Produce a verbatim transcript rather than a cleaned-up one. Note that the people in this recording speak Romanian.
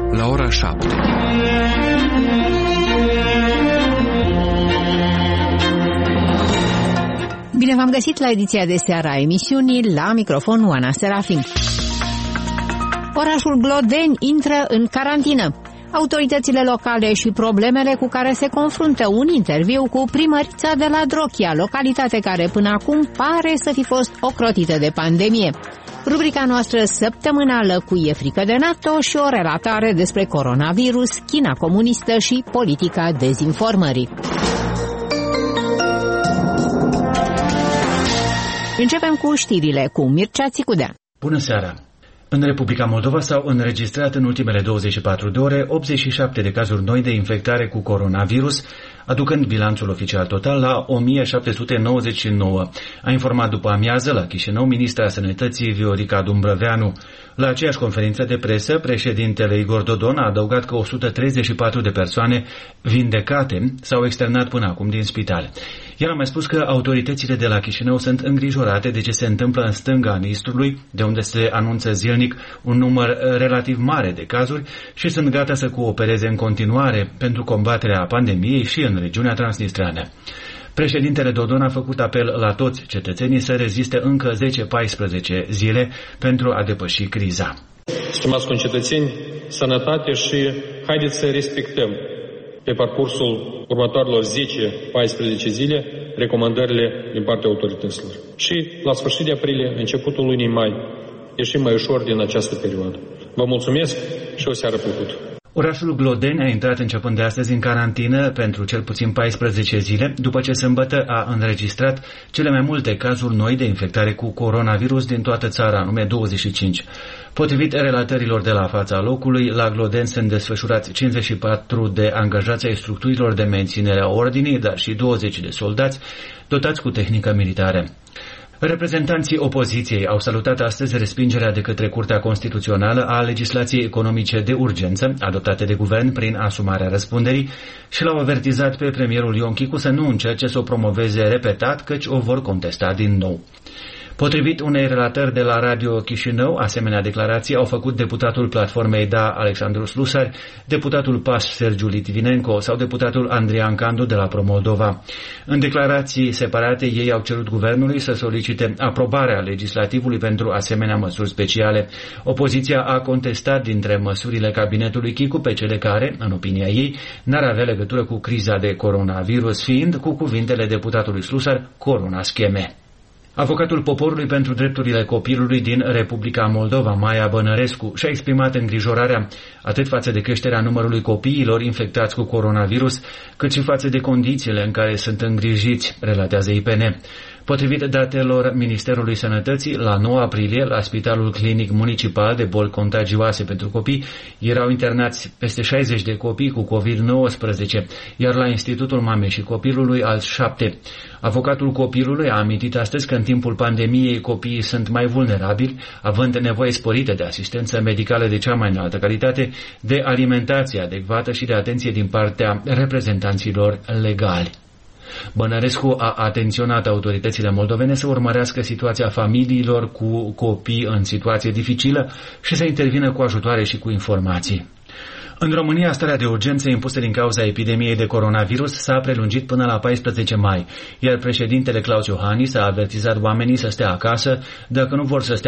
la ora șapte. Bine v-am găsit la ediția de seară a emisiunii, la microfon Oana Serafim. Orașul Glodeni intră în carantină. Autoritățile locale și problemele cu care se confruntă. Un interviu cu primărița de la Drochia, localitate care până acum pare să fi fost ocrotită de pandemie. Rubrica noastră săptămânală cu E frică de NATO și o relatare despre coronavirus, China comunistă și politica dezinformării. Începem cu știrile cu Mircea Țicudea. Bună seara! În Republica Moldova s-au înregistrat în ultimele douăzeci și patru de ore optzeci și șapte de cazuri noi de infectare cu coronavirus, aducând bilanțul oficial total la o mie șapte sute nouăzeci și nouă. A informat după amiază la Chișinău ministra Sănătății Viorica Dumbrăveanu. La aceeași conferință de presă, președintele Igor Dodon a adăugat că o sută treizeci și patru de persoane vindecate s-au externat până acum din spital. El a mai spus că autoritățile de la Chișinău sunt îngrijorate de ce se întâmplă în stânga Nistrului, de unde se anunță zilnic un număr relativ mare de cazuri, și sunt gata să coopereze în continuare pentru combaterea pandemiei și în regiunea transnistreană. Președintele Dodon a făcut apel la toți cetățenii să reziste încă zece paisprezece zile pentru a depăși criza. Stimați concetățeni, sănătate și haideți să respectăm pe parcursul următoarelor zece paisprezece zile recomandările din partea autorităților. Și la sfârșit de aprilie, începutul lunii mai, ieșim mai ușor din această perioadă. Vă mulțumesc și o seară plăcută! Orașul Glodeni a intrat începând de astăzi în carantină pentru cel puțin paisprezece zile, după ce sâmbătă a înregistrat cele mai multe cazuri noi de infectare cu coronavirus din toată țara, anume douăzeci și cinci. Potrivit relatărilor de la fața locului, la Glodeni sunt desfășurați cincizeci și patru de angajați ai structurilor de menținere a ordinii, dar și douăzeci de soldați dotați cu tehnică militară. Reprezentanții opoziției au salutat astăzi respingerea de către Curtea Constituțională a legislației economice de urgență adoptate de guvern prin asumarea răspunderii și l-au avertizat pe premierul Ion Chicu să nu încerce să o promoveze repetat, căci o vor contesta din nou. Potrivit unei relatări de la Radio Chișinău, asemenea declarații au făcut deputatul Platformei Da Alexandru Slusari, deputatul P A S Sergiu Litvinenko sau deputatul Andrian Candu de la Pro-Moldova. În declarații separate, ei au cerut guvernului să solicite aprobarea legislativului pentru asemenea măsuri speciale. Opoziția a contestat dintre măsurile cabinetului Chicu pe cele care, în opinia ei, n-ar avea legătură cu criza de coronavirus, fiind, cu cuvintele deputatului Slusar, corona scheme. Avocatul Poporului pentru Drepturile Copilului din Republica Moldova, Maia Bănărescu, și-a exprimat îngrijorarea atât față de creșterea numărului copiilor infectați cu coronavirus, cât și față de condițiile în care sunt îngrijiți, relatează I P N. Potrivit datelor Ministerului Sănătății, la nouă aprilie, la Spitalul Clinic Municipal de Boli Contagioase pentru Copii, erau internați peste șaizeci de copii cu covid nouăsprezece, iar la Institutul Mamei și Copilului alți șapte. Avocatul copilului a amintit astăzi că în timpul pandemiei copiii sunt mai vulnerabili, având nevoie sporită de asistență medicală de cea mai înaltă calitate, de alimentație adecvată și de atenție din partea reprezentanților legali. Bănărescu a atenționat autoritățile moldovene să urmărească situația familiilor cu copii în situație dificilă și să intervină cu ajutoare și cu informații. În România, starea de urgență impusă din cauza epidemiei de coronavirus s-a prelungit până la paisprezece mai, iar președintele Claus Iohannis a avertizat oamenii să stea acasă dacă nu vor să stea